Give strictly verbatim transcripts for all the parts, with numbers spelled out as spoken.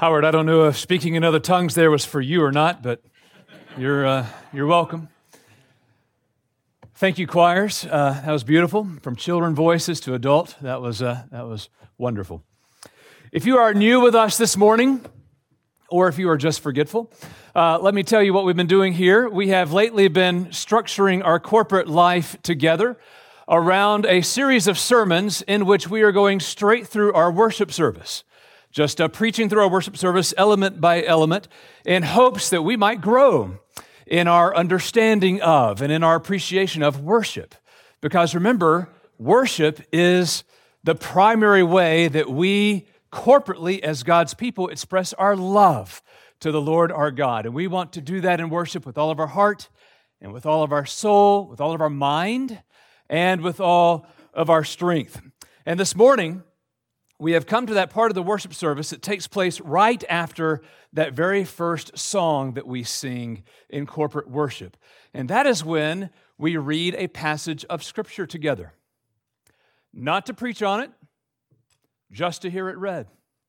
Howard, I don't know if speaking in other tongues there was for you or not, but you're uh, you're welcome. Thank you, choirs. Uh, that was beautiful. From children voices to adult, that was uh, that was wonderful. If you are new with us this morning, or if you are just forgetful, uh, let me tell you what we've been doing here. We have lately been structuring our corporate life together around a series of sermons in which we are going straight through our worship service. Just uh, preaching through our worship service element by element in hopes that we might grow in our understanding of and in our appreciation of worship. Because remember, worship is the primary way that we corporately as God's people express our love to the Lord our God. And we want to do that in worship with all of our heart and with all of our soul, with all of our mind, and with all of our strength. And this morning, we have come to that part of the worship service that takes place right after that very first song that we sing in corporate worship. And that is when we read a passage of Scripture together. Not to preach on it, just to hear it read.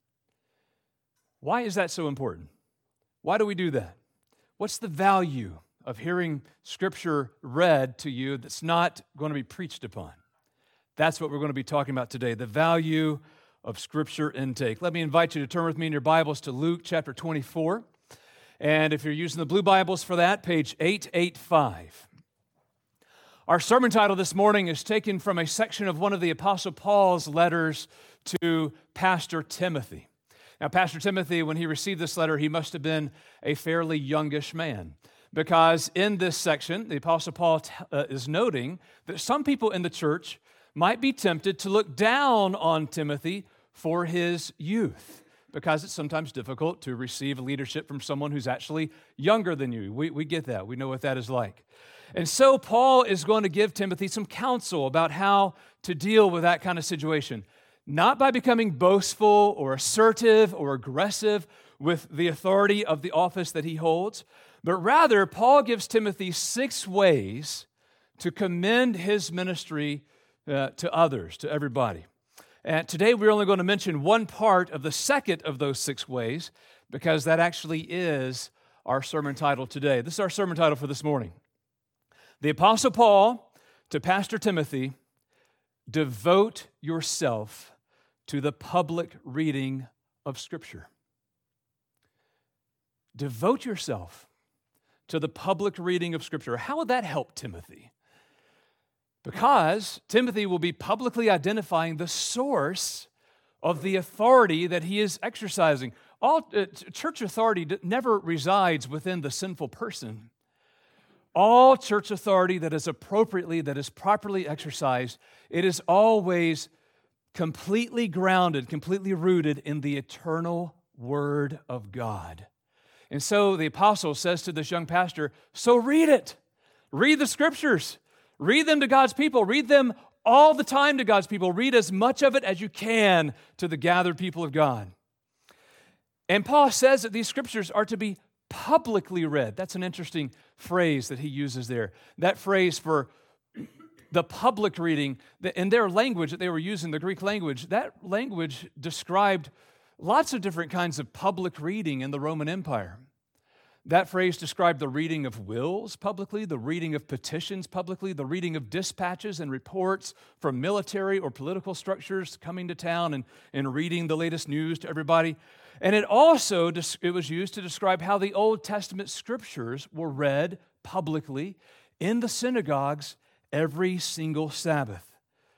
Why is that so important? Why do we do that? What's the value of hearing Scripture read to you that's not going to be preached upon? That's what we're going to be talking about today, the value of Scripture intake. Let me invite you to turn with me in your Bibles to Luke chapter twenty-four. And if you're using the blue Bibles for that, page eight eighty-five. Our sermon title this morning is taken from a section of one of the Apostle Paul's letters to Pastor Timothy. Now, Pastor Timothy, when he received this letter, he must have been a fairly youngish man, because in this section, the Apostle Paul t- uh, is noting that some people in the church might be tempted to look down on Timothy for his youth, because it's sometimes difficult to receive leadership from someone who's actually younger than you. We, we get that. We know what that is like. And so Paul is going to give Timothy some counsel about how to deal with that kind of situation, not by becoming boastful or assertive or aggressive with the authority of the office that he holds, but rather Paul gives Timothy six ways to commend his ministry uh, to others, to everybody. And today we're only going to mention one part of the second of those six ways, because that actually is our sermon title today. This is our sermon title for this morning. The Apostle Paul to Pastor Timothy, devote yourself to the public reading of Scripture. Devote yourself to the public reading of Scripture. How would that help Timothy? Because Timothy will be publicly identifying the source of the authority that he is exercising. All uh, church authority d- never resides within the sinful person. All church authority that is appropriately, that is properly exercised, it is always completely grounded, completely rooted in the eternal Word of God. And so the apostle says to this young pastor, so read it. Read the Scriptures. Read them to God's people. Read them all the time to God's people. Read as much of it as you can to the gathered people of God. And Paul says that these Scriptures are to be publicly read. That's an interesting phrase that he uses there. That phrase for the public reading, in their language that they were using, the Greek language, that language described lots of different kinds of public reading in the Roman Empire. That phrase described the reading of wills publicly, the reading of petitions publicly, the reading of dispatches and reports from military or political structures coming to town and, and reading the latest news to everybody. And it also it was used to describe how the Old Testament Scriptures were read publicly in the synagogues every single Sabbath.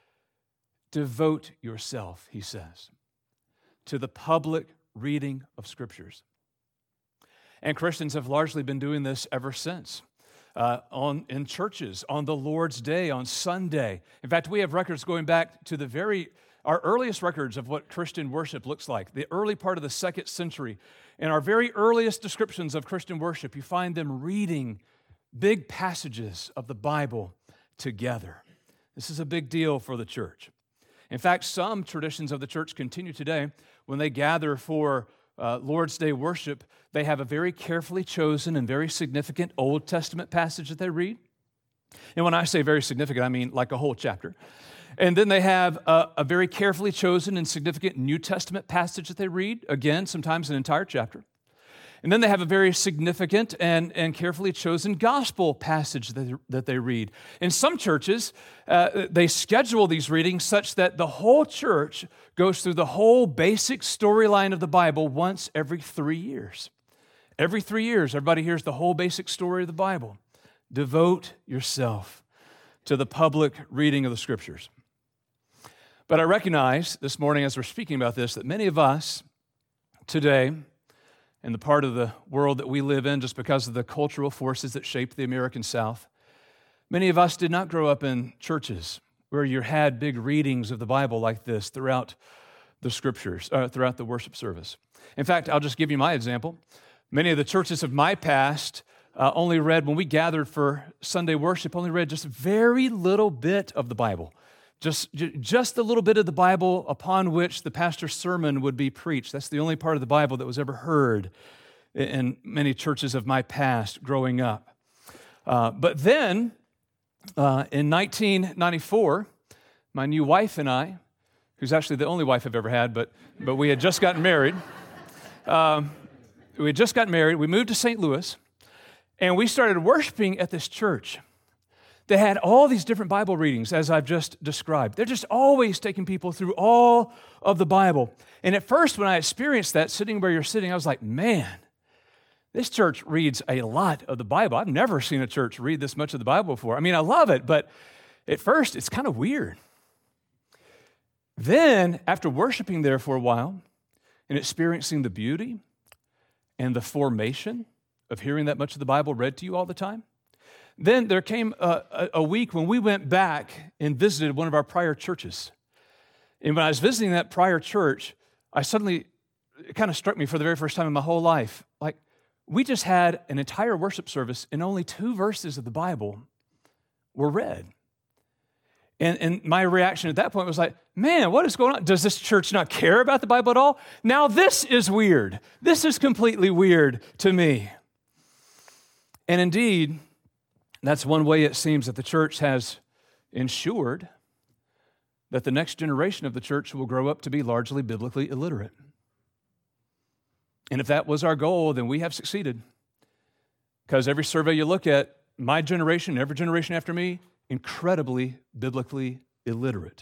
Devote yourself, he says, to the public reading of Scriptures. And Christians have largely been doing this ever since, uh, on in churches, on the Lord's Day, on Sunday. In fact, we have records going back to the very, our earliest records of what Christian worship looks like, the early part of the second century. In our very earliest descriptions of Christian worship, you find them reading big passages of the Bible together. This is a big deal for the church. In fact, some traditions of the church continue today. When they gather for uh, Lord's Day worship, they have a very carefully chosen and very significant Old Testament passage that they read. And when I say very significant, I mean like a whole chapter. And then they have a, a very carefully chosen and significant New Testament passage that they read, again, sometimes an entire chapter. And then they have a very significant and, and carefully chosen gospel passage that they, that they read. In some churches, uh, they schedule these readings such that the whole church goes through the whole basic storyline of the Bible once every three years. Every three years, everybody hears the whole basic story of the Bible. Devote yourself to the public reading of the Scriptures. But I recognize this morning as we're speaking about this that many of us today, in the part of the world that we live in, just because of the cultural forces that shape the American South, many of us did not grow up in churches where you had big readings of the Bible like this throughout the Scriptures, uh, throughout the worship service. In fact, I'll just give you my example. Many of the churches of my past uh, only read, when we gathered for Sunday worship, only read just a very little bit of the Bible. Just, just a little bit of the Bible upon which the pastor's sermon would be preached. That's the only part of the Bible that was ever heard in many churches of my past growing up. Uh, but then, uh, in nineteen ninety-four, my new wife and I, who's actually the only wife I've ever had, but, but we had just gotten married. Um, we had just gotten married. We moved to Saint Louis, and we started worshiping at this church. They had all these different Bible readings, as I've just described. They're just always taking people through all of the Bible. And at first, when I experienced that, sitting where you're sitting, I was like, man, this church reads a lot of the Bible. I've never seen a church read this much of the Bible before. I mean, I love it, but at first, it's kind of weird. Then, after worshiping there for a while and experiencing the beauty and the formation of hearing that much of the Bible read to you all the time, then there came a, a, a week when we went back and visited one of our prior churches. And when I was visiting that prior church, I suddenly, it kind of struck me for the very first time in my whole life, like we just had an entire worship service and only two verses of the Bible were read. And, and my reaction at that point was like, man, what is going on? Does this church not care about the Bible at all? Now this is weird. This is completely weird to me. And indeed, that's one way it seems that the church has ensured that the next generation of the church will grow up to be largely biblically illiterate. And if that was our goal, then we have succeeded. Because every survey you look at, my generation, every generation after me, incredibly biblically illiterate.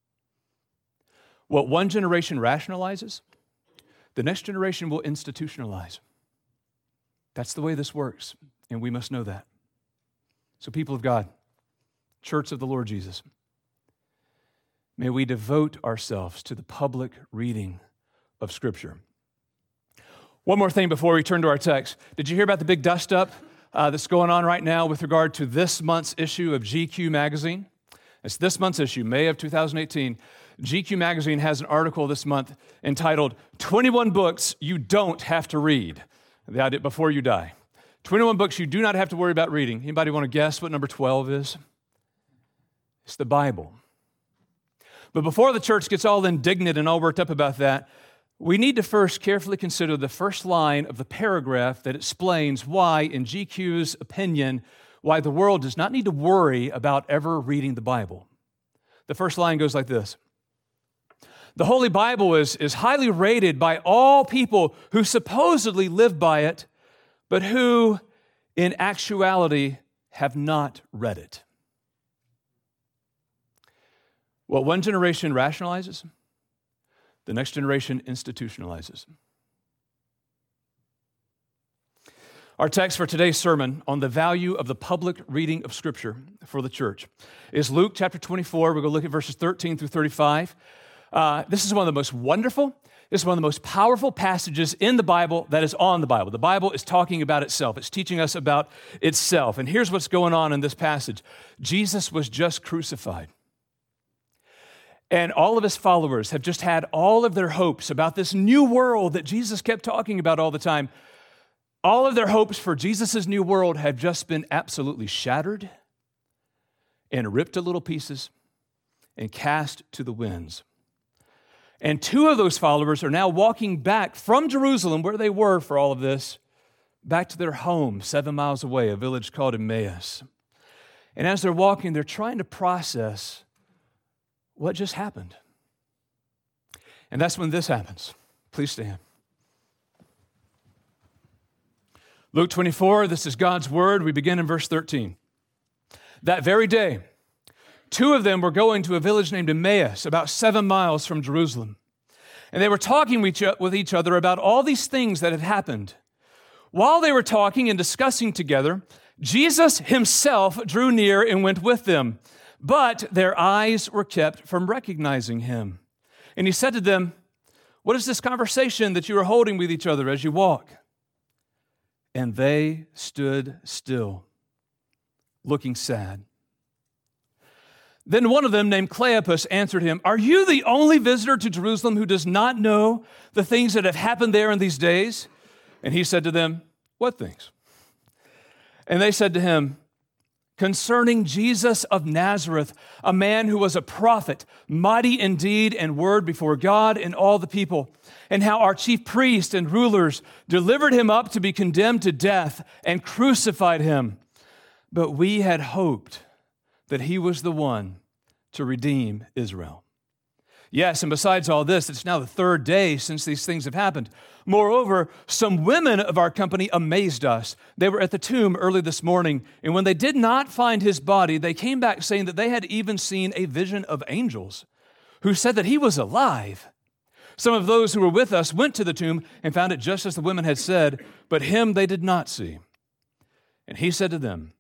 What one generation rationalizes, the next generation will institutionalize. That's the way this works, and we must know that. So people of God, Church of the Lord Jesus, may we devote ourselves to the public reading of Scripture. One more thing before we turn to our text. Did you hear about the big dust-up uh, that's going on right now with regard to this month's issue of G Q magazine? It's this month's issue, May of two thousand eighteen. G Q magazine has an article this month entitled, twenty-one Books You Don't Have to Read Before You Die. twenty-one books you do not have to worry about reading. Anybody want to guess what number twelve is? It's the Bible. But before the church gets all indignant and all worked up about that, we need to first carefully consider the first line of the paragraph that explains why, in G Q's opinion, why the world does not need to worry about ever reading the Bible. The first line goes like this. The Holy Bible is, is highly rated by all people who supposedly live by it, but who, in actuality, have not read it. What one generation rationalizes, the next generation institutionalizes. Our text for today's sermon on the value of the public reading of Scripture for the church is Luke chapter twenty-four. We're going to look at verses thirteen through thirty-five. Uh, this is one of the most wonderful, this is one of the most powerful passages in the Bible that is on the Bible. The Bible is talking about itself. It's teaching us about itself. And here's what's going on in this passage. Jesus was just crucified. And all of his followers have just had all of their hopes about this new world that Jesus kept talking about all the time. All of their hopes for Jesus' new world have just been absolutely shattered and ripped to little pieces and cast to the winds. And two of those followers are now walking back from Jerusalem, where they were for all of this, back to their home seven miles away, a village called Emmaus. And as they're walking, they're trying to process what just happened? And that's when this happens. Please stand. Luke twenty-four, this is God's word. We begin in verse thirteen. That very day, two of them were going to a village named Emmaus, about seven miles from Jerusalem. And they were talking with each other about all these things that had happened. While they were talking and discussing together, Jesus himself drew near and went with them, but their eyes were kept from recognizing him. And he said to them, "What is this conversation that you are holding with each other as you walk?" And they stood still, looking sad. Then one of them, named Cleopas, answered him, "Are you the only visitor to Jerusalem who does not know the things that have happened there in these days?" And he said to them, "What things?" And they said to him, "Concerning Jesus of Nazareth, a man who was a prophet, mighty in deed and word before God and all the people, and how our chief priests and rulers delivered him up to be condemned to death and crucified him. But we had hoped that he was the one to redeem Israel." Yes, and besides all this, it's now the third day since these things have happened. Moreover, some women of our company amazed us. They were at the tomb early this morning, and when they did not find his body, they came back saying that they had even seen a vision of angels who said that he was alive. Some of those who were with us went to the tomb and found it just as the women had said, but him they did not see. And he said to them,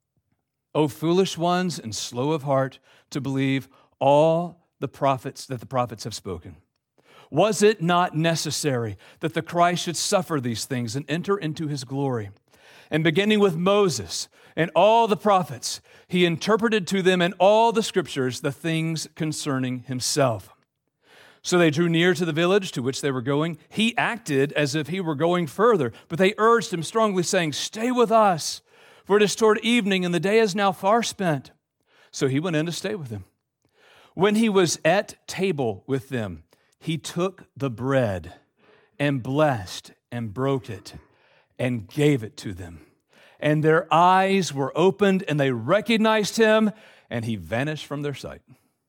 "O foolish ones and slow of heart to believe all the prophets that the prophets have spoken. Was it not necessary that the Christ should suffer these things and enter into his glory? And beginning with Moses and all the prophets, he interpreted to them in all the scriptures the things concerning himself." So they drew near to the village to which they were going. He acted as if he were going further, but they urged him strongly, saying, "Stay with us, for it is toward evening, and the day is now far spent." So he went in to stay with them. When he was at table with them, he took the bread and blessed and broke it and gave it to them. And their eyes were opened and they recognized him, and he vanished from their sight.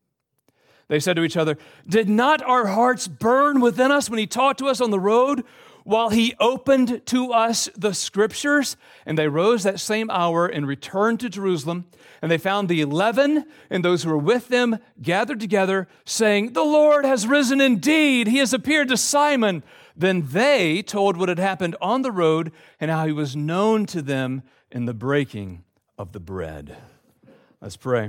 They said to each other, "Did not our hearts burn within us when he talked to us on the road, while he opened to us the scriptures?" And they rose that same hour and returned to Jerusalem. And they found the eleven and those who were with them gathered together, saying, "The Lord has risen indeed. He has appeared to Simon." Then they told what had happened on the road and how he was known to them in the breaking of the bread. Let's pray.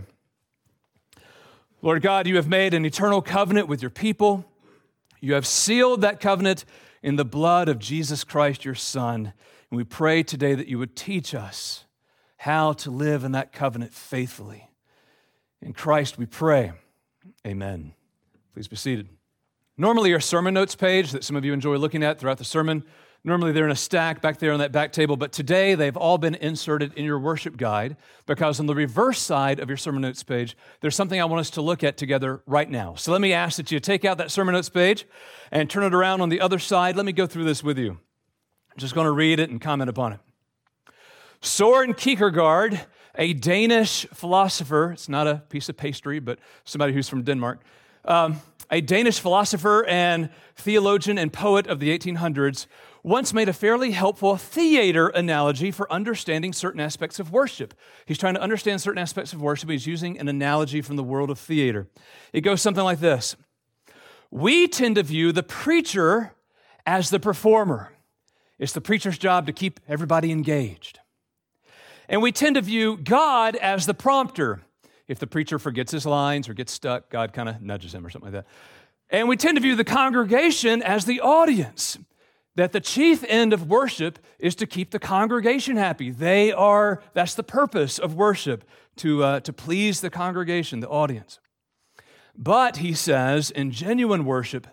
Lord God, you have made an eternal covenant with your people. You have sealed that covenant in the blood of Jesus Christ, your Son. And we pray today that you would teach us how to live in that covenant faithfully. In Christ we pray. Amen. Please be seated. Normally your sermon notes page that some of you enjoy looking at throughout the sermon, normally they're in a stack back there on that back table, but today they've all been inserted in your worship guide because on the reverse side of your sermon notes page, there's something I want us to look at together right now. So let me ask that you take out that sermon notes page and turn it around on the other side. Let me go through this with you. I'm just going to read it and comment upon it. Søren Kierkegaard, a Danish philosopher, it's not a piece of pastry, but somebody who's from Denmark, um, a Danish philosopher and theologian and poet of the eighteen hundreds, once made a fairly helpful theater analogy for understanding certain aspects of worship. He's trying to understand certain aspects of worship. He's using an analogy from the world of theater. It goes something like this. We tend to view the preacher as the performer. It's the preacher's job to keep everybody engaged. And we tend to view God as the prompter. If the preacher forgets his lines or gets stuck, God kind of nudges him or something like that. And we tend to view the congregation as the audience, that the chief end of worship is to keep the congregation happy. They are, that's the purpose of worship, to, uh, to please the congregation, the audience. But, he says, in genuine worship,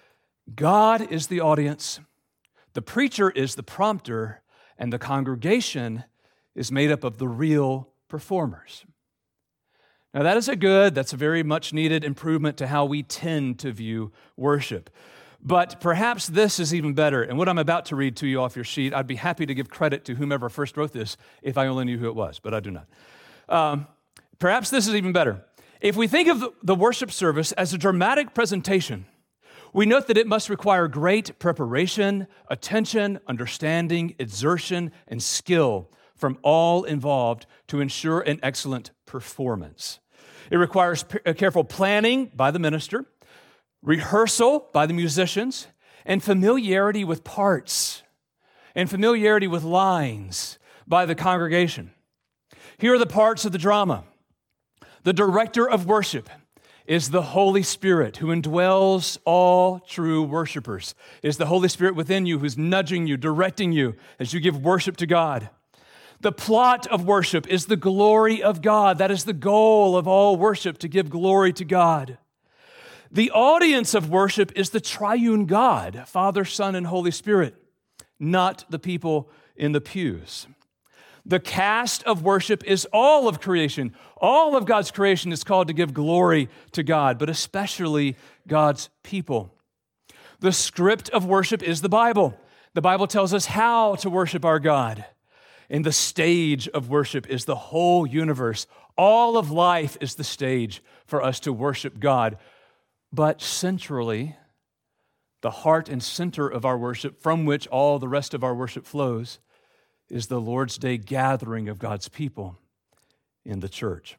God is the audience, the preacher is the prompter, and the congregation is made up of the real performers. Now that is a good, that's a very much needed improvement to how we tend to view worship. But perhaps this is even better. And what I'm about to read to you off your sheet, I'd be happy to give credit to whomever first wrote this if I only knew who it was, but I do not. Um, perhaps this is even better. If we think of the worship service as a dramatic presentation, we note that it must require great preparation, attention, understanding, exertion, and skill from all involved to ensure an excellent performance. It requires careful planning by the minister, rehearsal by the musicians, and familiarity with parts, and familiarity with lines by the congregation. Here are the parts of the drama. The director of worship is the Holy Spirit who indwells all true worshipers. It is the Holy Spirit within you who's nudging you, directing you as you give worship to God. The plot of worship is the glory of God. That is the goal of all worship, to give glory to God. The audience of worship is the triune God, Father, Son, and Holy Spirit, not the people in the pews. The cast of worship is all of creation. All of God's creation is called to give glory to God, but especially God's people. The script of worship is the Bible. The Bible tells us how to worship our God. And the stage of worship is the whole universe. All of life is the stage for us to worship God. But centrally, the heart and center of our worship, from which all the rest of our worship flows, is the Lord's Day gathering of God's people in the church.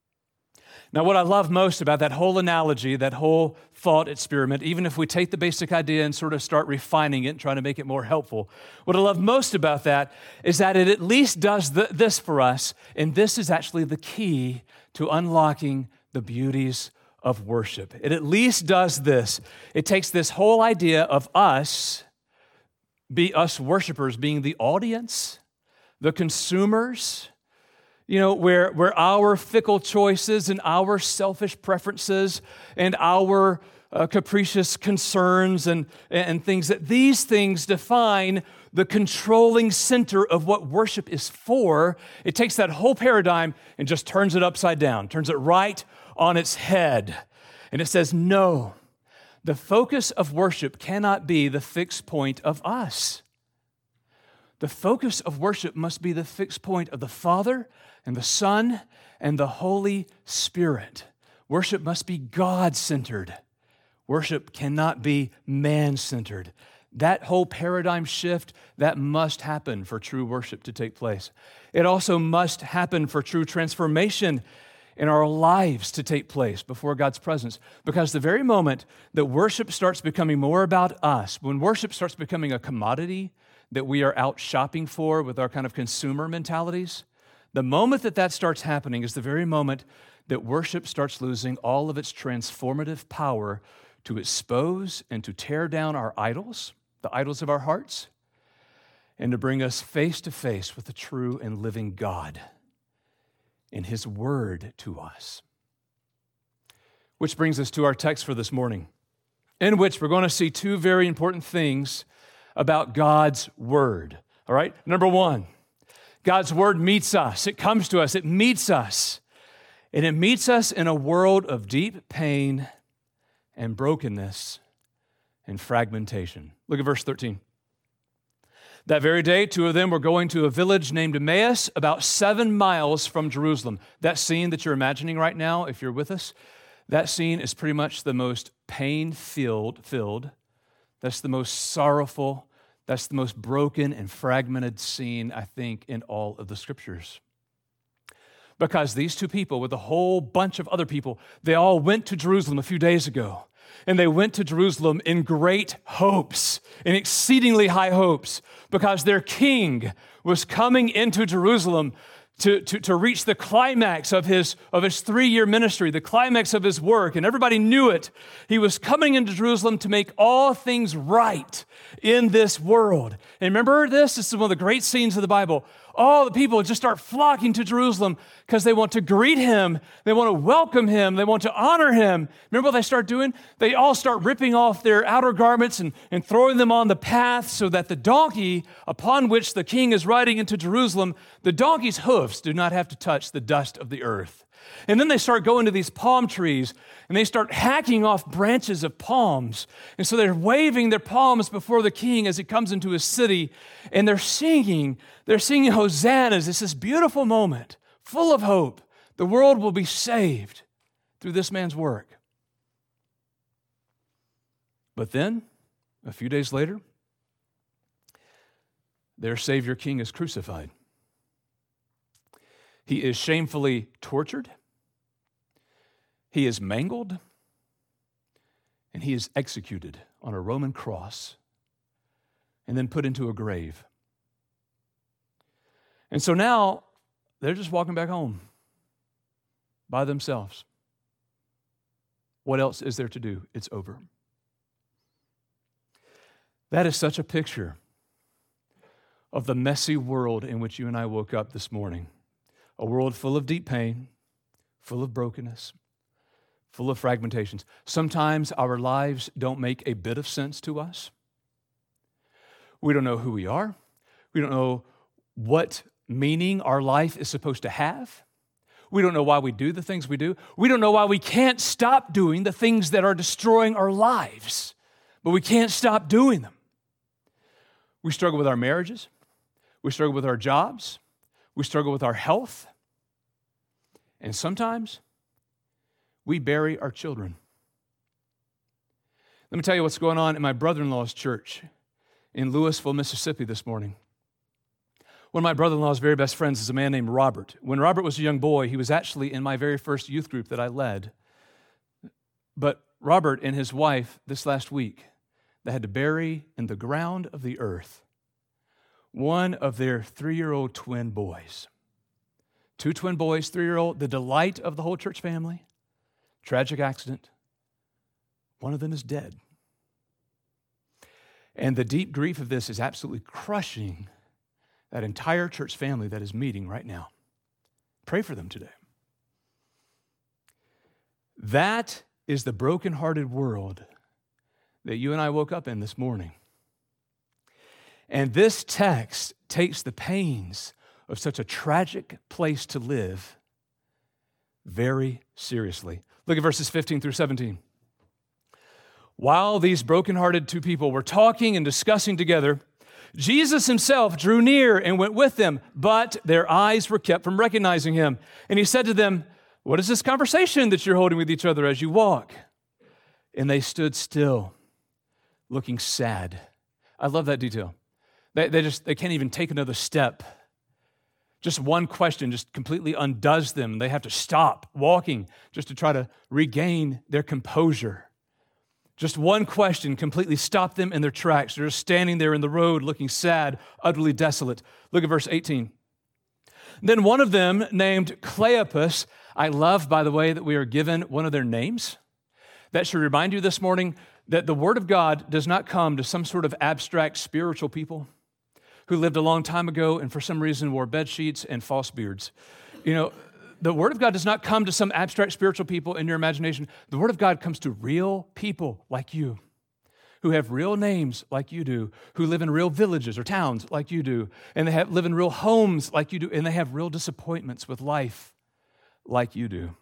Now, what I love most about that whole analogy, that whole thought experiment, even if we take the basic idea and sort of start refining it and trying to make it more helpful, what I love most about that is that it at least does th- this for us, and this is actually the key to unlocking the beauties of worship. It at least does this. It takes this whole idea of us, be us worshipers being the audience, the consumers, you know, where, where our fickle choices and our selfish preferences and our uh, capricious concerns and, and things, that these things define the controlling center of what worship is for. It takes that whole paradigm and just turns it upside down, turns it right on its head. And it says, no, the focus of worship cannot be the fixed point of us. The focus of worship must be the fixed point of the Father and the Son and the Holy Spirit. Worship must be God-centered. Worship cannot be man-centered. That whole paradigm shift, that must happen for true worship to take place. It also must happen for true transformation in our lives to take place before God's presence. Because the very moment that worship starts becoming more about us, when worship starts becoming a commodity that we are out shopping for with our kind of consumer mentalities, the moment that that starts happening is the very moment that worship starts losing all of its transformative power to expose and to tear down our idols, the idols of our hearts, and to bring us face to face with the true and living God in His Word to us. Which brings us to our text for this morning, in which we're going to see two very important things about God's Word. All right? Number one, God's Word meets us. It comes to us. It meets us. And it meets us in a world of deep pain and brokenness and fragmentation. Look at verse thirteen. That very day, two of them were going to a village named Emmaus, about seven miles from Jerusalem. That scene that you're imagining right now, if you're with us, that scene is pretty much the most pain-filled, filled, that's the most sorrowful, that's the most broken and fragmented scene, I think, in all of the Scriptures. Because these two people, with a whole bunch of other people, they all went to Jerusalem a few days ago. And they went to Jerusalem in great hopes, in exceedingly high hopes, because their king was coming into Jerusalem to, to, to reach the climax of his, of his three-year ministry, the climax of his work, and everybody knew it. He was coming into Jerusalem to make all things right in this world. And remember this? This is one of the great scenes of the Bible. All the people just start flocking to Jerusalem because they want to greet him, they want to welcome him, they want to honor him. Remember what they start doing? They all start ripping off their outer garments and, and throwing them on the path so that the donkey upon which the king is riding into Jerusalem, the donkey's hoofs do not have to touch the dust of the earth. And then they start going to these palm trees and they start hacking off branches of palms. And so they're waving their palms before the king as he comes into his city, and they're singing, they're singing hosannas. It's this beautiful moment, full of hope. The world will be saved. through this man's work. But then, a few days later, their Savior King is crucified. He is shamefully tortured. He is mangled. And he is executed on a Roman cross and then put into a grave. And so now they're just walking back home by themselves. What else is there to do? It's over. That is such a picture of the messy world in which you and I woke up this morning. A world full of deep pain, full of brokenness, full of fragmentations. Sometimes our lives don't make a bit of sense to us. We don't know who we are. We don't know what meaning our life is supposed to have. We don't know why we do the things we do. We don't know why we can't stop doing the things that are destroying our lives, but we can't stop doing them. We struggle with our marriages. We struggle with our jobs. We struggle with our health. And sometimes we bury our children. Let me tell you what's going on in my brother-in-law's church in Louisville, Mississippi this morning. One of my brother-in-law's very best friends is a man named Robert. When Robert was a young boy, he was actually in my very first youth group that I led. But Robert and his wife, this last week, they had to bury in the ground of the earth one of their three-year-old twin boys. Two twin boys, three-year-old, the delight of the whole church family. Tragic accident. One of them is dead. And the deep grief of this is absolutely crushing that entire church family that is meeting right now. Pray for them today. That is the brokenhearted world that you and I woke up in this morning. And this text takes the pains of such a tragic place to live very seriously. Look at verses fifteen through seventeen. While these brokenhearted two people were talking and discussing together, Jesus himself drew near and went with them, but their eyes were kept from recognizing him. And he said to them, "What is this conversation that you're holding with each other as you walk?" And they stood still, looking sad. I love that detail. They, they just they can't even take another step. Just one question just completely undoes them. They have to stop walking just to try to regain their composure. Just one question completely stopped them in their tracks. They're just standing there in the road looking sad, utterly desolate. Look at verse eighteen. Then one of them, named Cleopas, I love, by the way, that we are given one of their names. That should remind you this morning that the Word of God does not come to some sort of abstract spiritual people who lived a long time ago and for some reason wore bed sheets and false beards. You know, the Word of God does not come to some abstract spiritual people in your imagination. The Word of God comes to real people like you, who have real names like you do, who live in real villages or towns like you do, and they have, live in real homes like you do, and they have real disappointments with life like you do.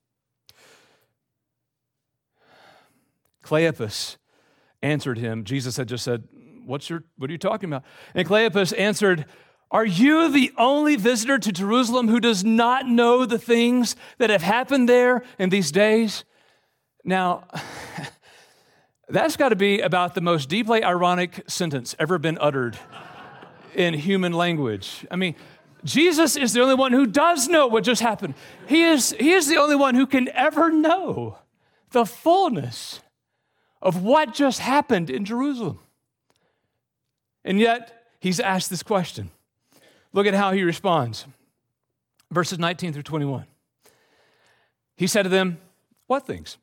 Cleopas answered him. Jesus had just said, What's your, what are you talking about? And Cleopas answered, "Are you the only visitor to Jerusalem who does not know the things that have happened there in these days?" Now, that's got to be about the most deeply ironic sentence ever been uttered in human language. I mean, Jesus is the only one who does know what just happened. He is, he is the only one who can ever know the fullness of what just happened in Jerusalem. And yet, he's asked this question. Look at how he responds. Verses nineteen through twenty-one. He said to them, "What things?"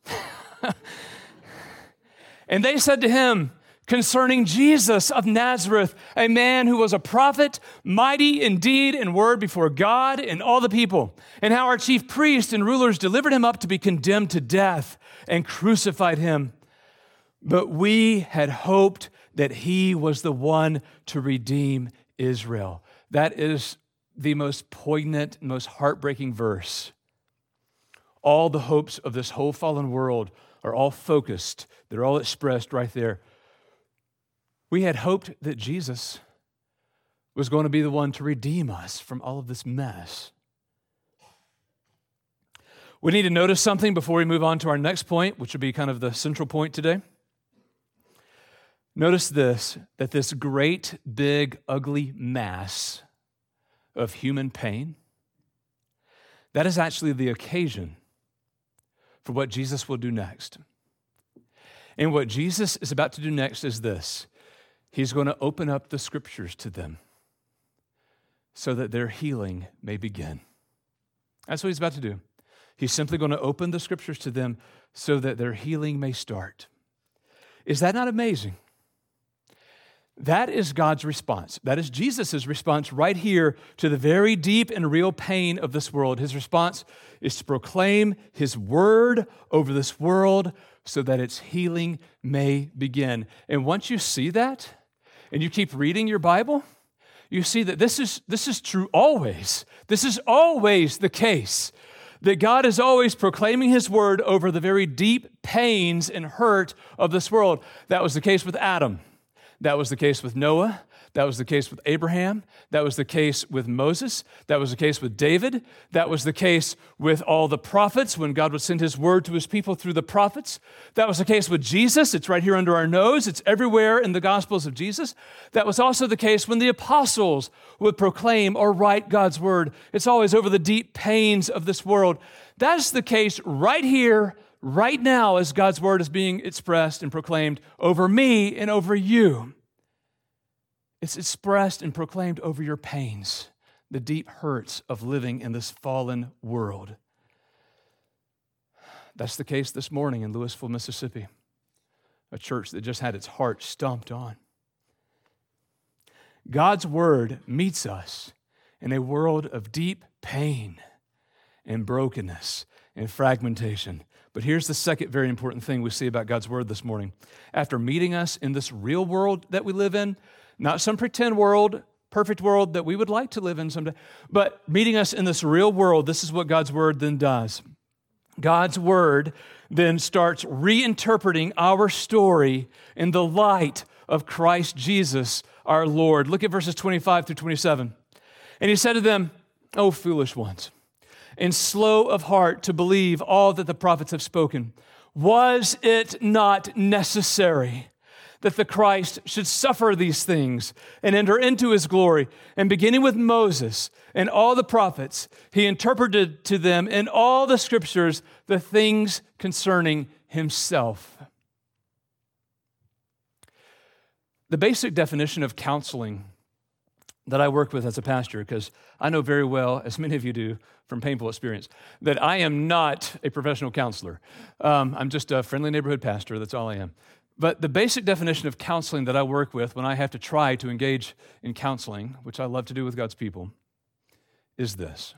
And they said to him, "Concerning Jesus of Nazareth, a man who was a prophet, mighty in deed and word before God and all the people, and how our chief priests and rulers delivered him up to be condemned to death and crucified him. But we had hoped that he was the one to redeem Israel." That is the most poignant, most heartbreaking verse. All the hopes of this whole fallen world are all focused. They're all expressed right there. We had hoped that Jesus was going to be the one to redeem us from all of this mess. We need to notice something before we move on to our next point, which will be kind of the central point today. Notice this, that this great, big, ugly mass of human pain, that is actually the occasion for what Jesus will do next. And what Jesus is about to do next is this. He's going to open up the scriptures to them so that their healing may begin. That's what he's about to do. He's simply going to open the scriptures to them so that their healing may start. Is that not amazing? That is God's response. That is Jesus' response right here to the very deep and real pain of this world. His response is to proclaim his word over this world so that its healing may begin. And once you see that, and you keep reading your Bible, you see that this is, this is true always. This is always the case. That God is always proclaiming his word over the very deep pains and hurt of this world. That was the case with Adam. That was the case with Noah. That was the case with Abraham. That was the case with Moses. That was the case with David. That was the case with all the prophets when God would send his word to his people through the prophets. That was the case with Jesus. It's right here under our nose. It's everywhere in the Gospels of Jesus. That was also the case when the apostles would proclaim or write God's word. It's always over the deep pains of this world. That's the case right here, right now, as God's word is being expressed and proclaimed over me and over you. It's expressed and proclaimed over your pains, the deep hurts of living in this fallen world. That's the case this morning in Louisville, Mississippi, a church that just had its heart stomped on. God's word meets us in a world of deep pain and brokenness and fragmentation. But here's the second very important thing we see about God's word this morning. After meeting us in this real world that we live in, not some pretend world, perfect world that we would like to live in someday, but meeting us in this real world, this is what God's word then does. God's word then starts reinterpreting our story in the light of Christ Jesus, our Lord. Look at verses twenty-five through twenty-seven. And he said to them, "O foolish ones, and slow of heart to believe all that the prophets have spoken. Was it not necessary that the Christ should suffer these things and enter into his glory? And beginning with Moses and all the prophets, he interpreted to them in all the scriptures the things concerning himself." The basic definition of counseling that I work with as a pastor, because I know very well, as many of you do from painful experience, that I am not a professional counselor. Um, I'm just a friendly neighborhood pastor, that's all I am. But the basic definition of counseling that I work with when I have to try to engage in counseling, which I love to do with God's people, is this.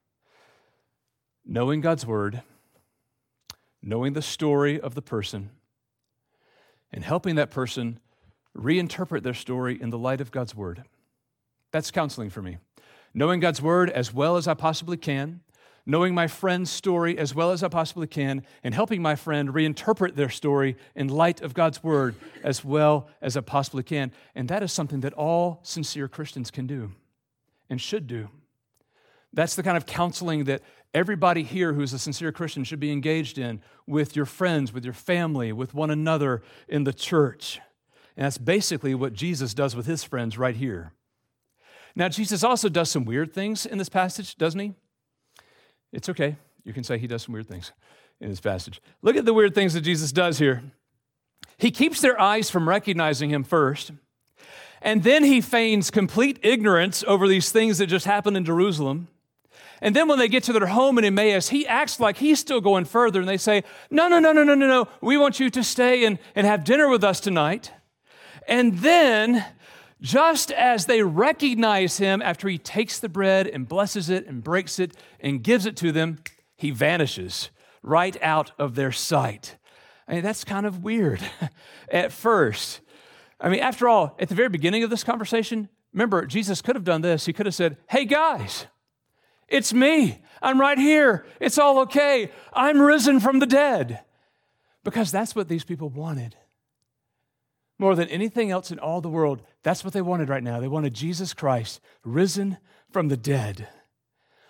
Knowing God's word, knowing the story of the person, and helping that person reinterpret their story in the light of God's word. That's counseling for me. Knowing God's word as well as I possibly can, knowing my friend's story as well as I possibly can, and helping my friend reinterpret their story in light of God's word as well as I possibly can. And that is something that all sincere Christians can do and should do. That's the kind of counseling that everybody here who's a sincere Christian should be engaged in with your friends, with your family, with one another in the church. And that's basically what Jesus does with his friends right here. Now, Jesus also does some weird things in this passage, doesn't he? It's okay. You can say he does some weird things in this passage. Look at the weird things that Jesus does here. He keeps their eyes from recognizing him first, and then he feigns complete ignorance over these things that just happened in Jerusalem. And then when they get to their home in Emmaus, he acts like he's still going further, and they say, no, no, no, no, no, no, no. We want you to stay and, and have dinner with us tonight. And then, just as they recognize him after he takes the bread and blesses it and breaks it and gives it to them, he vanishes right out of their sight. I mean, that's kind of weird at first. I mean, after all, at the very beginning of this conversation, remember, Jesus could have done this. He could have said, "Hey, guys, it's me. I'm right here. It's all okay. I'm risen from the dead." Because that's what these people wanted. More than anything else in all the world, that's what they wanted right now. They wanted Jesus Christ risen from the dead.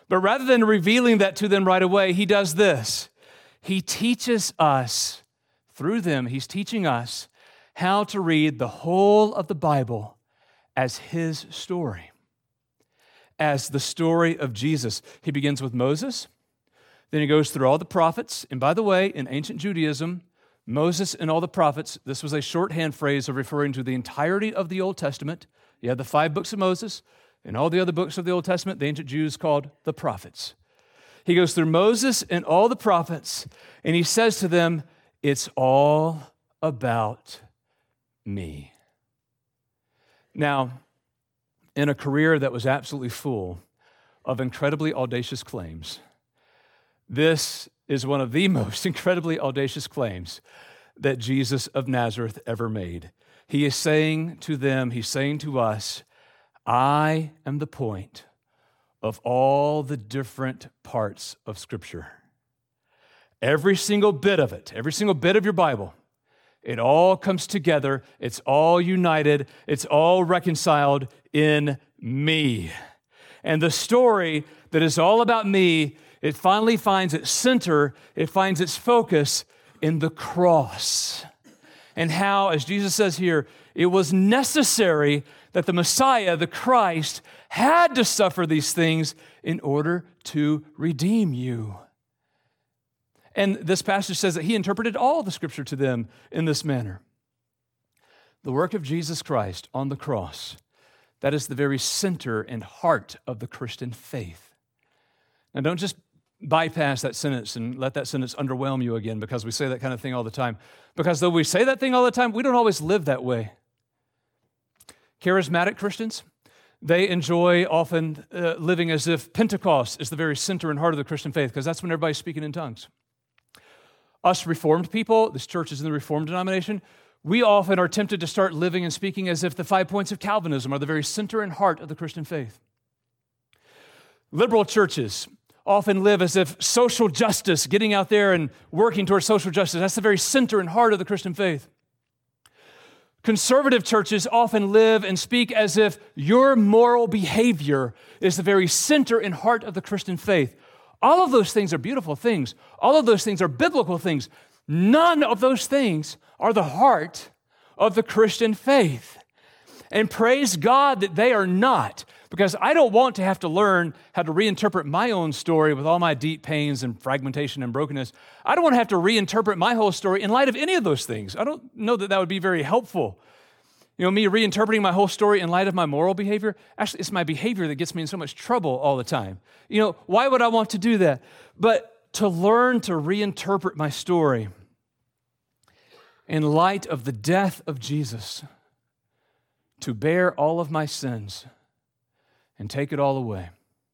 But rather than revealing that to them right away, he does this. He teaches us, through them, he's teaching us how to read the whole of the Bible as his story, as the story of Jesus. He begins with Moses, then he goes through all the prophets. And by the way, in ancient Judaism, Moses and all the prophets, this was a shorthand phrase of referring to the entirety of the Old Testament. You have the five books of Moses, and all the other books of the Old Testament, the ancient Jews called the prophets. He goes through Moses and all the prophets, and he says to them, it's all about me. Now, in a career that was absolutely full of incredibly audacious claims, this is one of the most incredibly audacious claims that Jesus of Nazareth ever made. He is saying to them, he's saying to us, I am the point of all the different parts of Scripture. Every single bit of it, every single bit of your Bible, it all comes together, it's all united, it's all reconciled in me. And the story that is all about me, it finally finds its center, it finds its focus in the cross. And how, as Jesus says here, it was necessary that the Messiah, the Christ, had to suffer these things in order to redeem you. And this passage says that he interpreted all the Scripture to them in this manner. The work of Jesus Christ on the cross, that is the very center and heart of the Christian faith. Now, don't just bypass that sentence and let that sentence underwhelm you again because we say that kind of thing all the time. Because though we say that thing all the time, we don't always live that way. Charismatic Christians, they enjoy often uh, living as if Pentecost is the very center and heart of the Christian faith because that's when everybody's speaking in tongues. Us Reformed people, this church is in the Reformed denomination, we often are tempted to start living and speaking as if the five points of Calvinism are the very center and heart of the Christian faith. Liberal churches often live as if social justice, getting out there and working towards social justice, that's the very center and heart of the Christian faith. Conservative churches often live and speak as if your moral behavior is the very center and heart of the Christian faith. All of those things are beautiful things. All of those things are biblical things. None of those things are the heart of the Christian faith. And praise God that they are not, because I don't want to have to learn how to reinterpret my own story with all my deep pains and fragmentation and brokenness. I don't want to have to reinterpret my whole story in light of any of those things. I don't know that that would be very helpful. You know, me reinterpreting my whole story in light of my moral behavior, actually, it's my behavior that gets me in so much trouble all the time. You know, why would I want to do that? But to learn to reinterpret my story in light of the death of Jesus, to bear all of my sins and take it all away.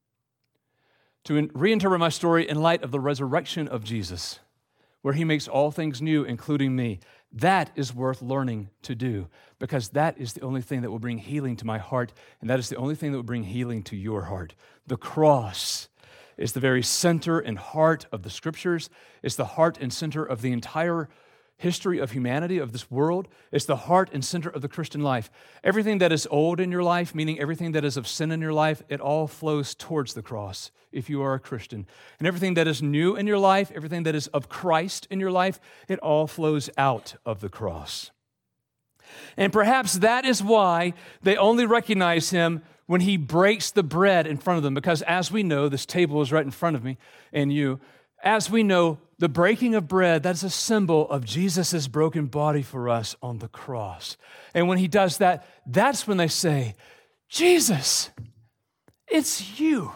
To in, reinterpret my story in light of the resurrection of Jesus, where he makes all things new, including me. That is worth learning to do, because that is the only thing that will bring healing to my heart, and that is the only thing that will bring healing to your heart. The cross is the very center and heart of the Scriptures. It's the heart and center of the entire history of humanity, of this world. It's the heart and center of the Christian life. Everything that is old in your life, meaning everything that is of sin in your life, it all flows towards the cross if you are a Christian. And everything that is new in your life, everything that is of Christ in your life, it all flows out of the cross. And perhaps that is why they only recognize him when he breaks the bread in front of them, because as we know, this table is right in front of me and you, as we know, the breaking of bread, that's a symbol of Jesus' broken body for us on the cross. And when he does that, that's when they say, Jesus, it's you.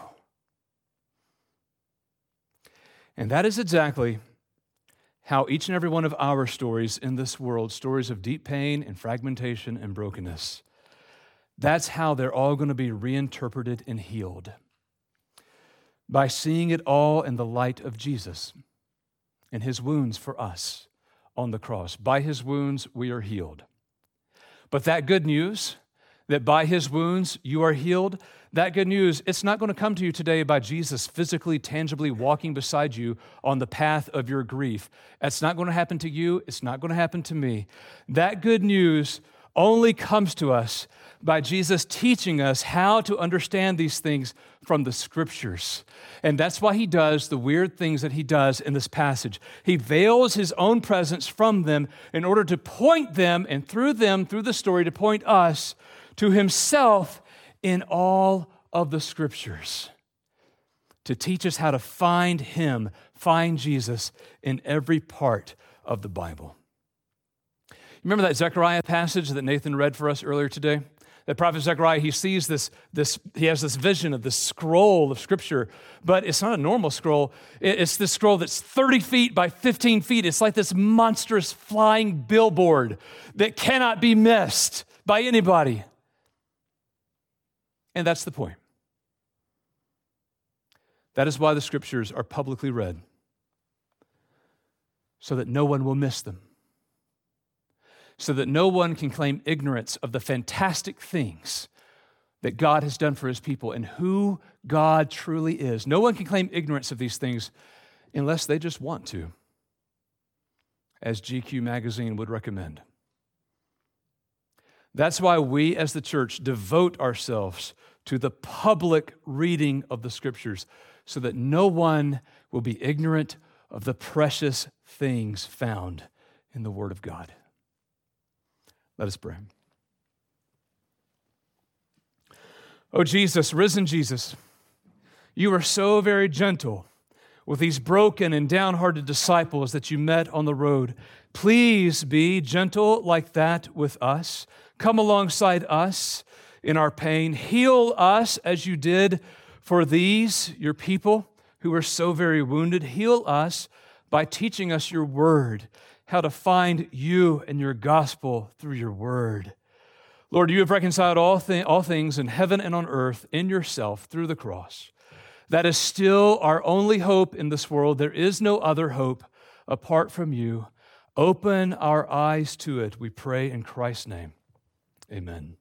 And that is exactly how each and every one of our stories in this world, stories of deep pain and fragmentation and brokenness, that's how they're all going to be reinterpreted and healed. By seeing it all in the light of Jesus and his wounds for us on the cross. By his wounds, we are healed. But that good news, that by his wounds you are healed, that good news, it's not going to come to you today by Jesus physically, tangibly walking beside you on the path of your grief. That's not going to happen to you. It's not going to happen to me. That good news only comes to us by Jesus teaching us how to understand these things from the Scriptures. And that's why he does the weird things that he does in this passage. He veils his own presence from them in order to point them, and through them, through the story, to point us to himself in all of the Scriptures, to teach us how to find him, find Jesus in every part of the Bible. Remember that Zechariah passage that Nathan read for us earlier today? The prophet Zechariah, he sees this, this, he has this vision of this scroll of Scripture, but it's not a normal scroll. It's this scroll that's thirty feet by fifteen feet. It's like this monstrous flying billboard that cannot be missed by anybody. And that's the point. That is why the Scriptures are publicly read, so that no one will miss them, so that no one can claim ignorance of the fantastic things that God has done for his people and who God truly is. No one can claim ignorance of these things unless they just want to, as G Q magazine would recommend. That's why we as the church devote ourselves to the public reading of the Scriptures, so that no one will be ignorant of the precious things found in the Word of God. Let us pray. Oh Jesus, risen Jesus, you are so very gentle with these broken and downhearted disciples that you met on the road. Please be gentle like that with us. Come alongside us in our pain. Heal us as you did for these, your people, who are so very wounded. Heal us by teaching us your word, how to find you and your gospel through your word. Lord, you have reconciled all, th- all things in heaven and on earth in yourself through the cross. That is still our only hope in this world. There is no other hope apart from you. Open our eyes to it, we pray in Christ's name. Amen.